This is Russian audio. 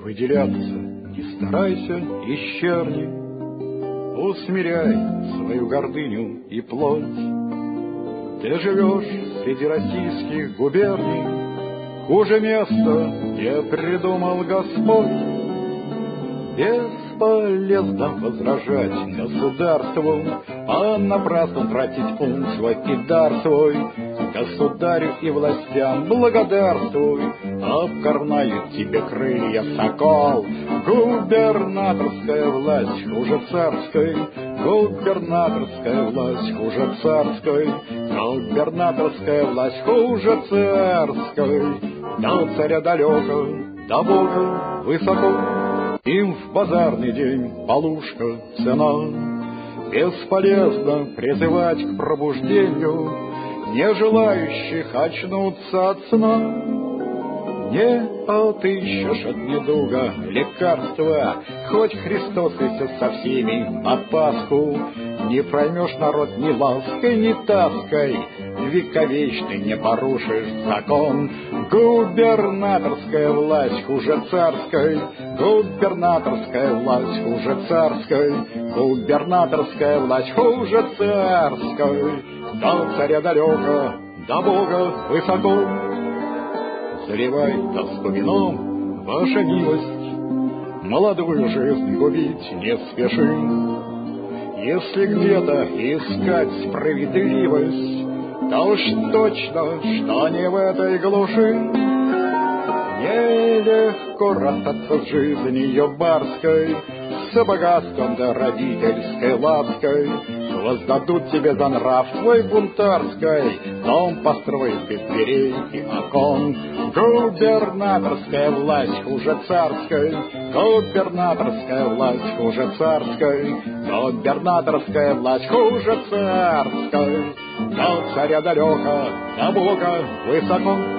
выделяться не старайся, исчерни, усмиряй свою гордыню и плоть. Ты живешь среди российских губерний, хуже места не придумал Господь. Бесполезно возражать государству, а напрасно тратить ум свой и дар свой. Государю и властям благодарствуй, обкорнают тебе крылья, сокол. Губернаторская власть хуже царской, губернаторская власть хуже царской, губернаторская власть хуже царской. До царя далеко, до Бога высоко, им в базарный день полушка цена. Бесполезно призывать к пробуждению не желающих очнуться от сна. Не отыщешь от недуга лекарства, хоть Христос Иисус со всеми на Пасху. Не проймешь народ ни лаской, ни таской, вековечный не порушишь закон. Губернаторская власть хуже царской, губернаторская власть хуже царской, губернаторская власть хуже царской. До царя далеко, до Бога высоко. Заливай тоску вином, ваша милость, молодую жизнь губить не спеши. Если где-то искать справедливость, то уж точно, что не в этой глуши. Нелегко расстаться с жизнью барской, с богатством да родительской лаской. Воздадут тебе за нрав твой бунтарской, дом построить без дверей и окон. Губернаторская власть хуже царской, губернаторская власть хуже царской, губернаторская власть хуже царской. До царя далеко, до Бога высоко.